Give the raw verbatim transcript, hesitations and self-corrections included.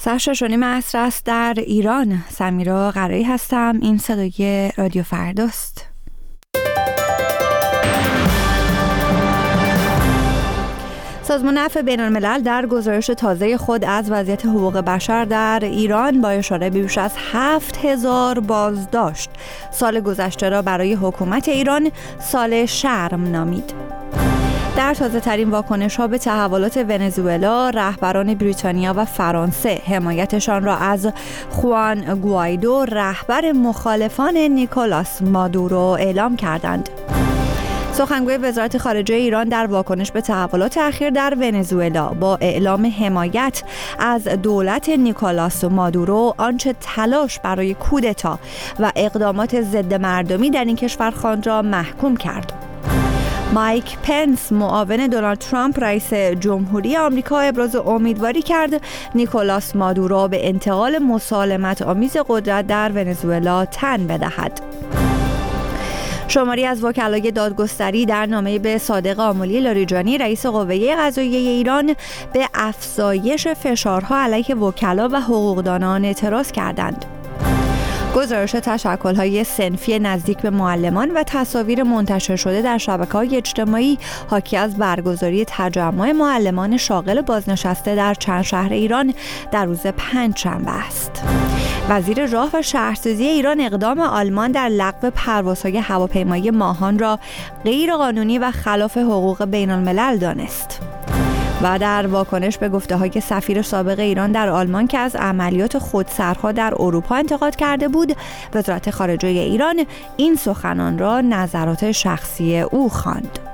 ساعت شش و نیم عصر است در ایران. سمیرا قرایی هستم. این صدای رادیو فرداست. سازمان عفو بین‌الملل در گزارش تازه خود از وضعیت حقوق بشر در ایران با اشاره به بیش از هفت هزار بازداشت سال گذشته را برای حکومت ایران سال شرم نامید. در تازه ترین واکنش ها به تحولات ونزوئلا، رهبران بریتانیا و فرانسه حمایتشان را از خوان گوایدو، رهبر مخالفان نیکولاس مادورو، اعلام کردند. سخنگوی وزارت خارجه ایران در واکنش به تحولات اخیر در ونزوئلا با اعلام حمایت از دولت نیکولاس مادورو آنچه تلاش برای کودتا و اقدامات ضد مردمی در این کشور خواند را محکوم کرد. مایک پنس، معاون دونالد ترامپ رئیس جمهوری آمریکا، ابراز امیدواری کرد نیکولاس مادورو به انتقال مسالمت آمیز قدرت در ونزوئلا تن بدهد. شماری از وکلای دادگستری در نامه به صادق آملی لاریجانی، رئیس قوه قضاییه ایران، به افزایش فشارها علیه وکلا و حقوقدانان اعتراض کردند. گزارش تشکل‌های صنفی نزدیک به معلمان و تصاویر منتشر شده در شبکه‌های اجتماعی حاکی از برگزاری تجمع معلمان شاغل بازنشسته در چند شهر ایران در روز پنجشنبه است. وزیر راه و شهرسازی ایران اقدام آلمان در لغو پروازهای هواپیمایی ماهان را غیرقانونی و خلاف حقوق بین‌الملل دانست. و در واکنش به گفته‌های سفیر سابق ایران در آلمان که از عملیات خودسرها در اروپا انتقاد کرده بود، وزارت خارجه ایران این سخنان را نظرات شخصی او خواند.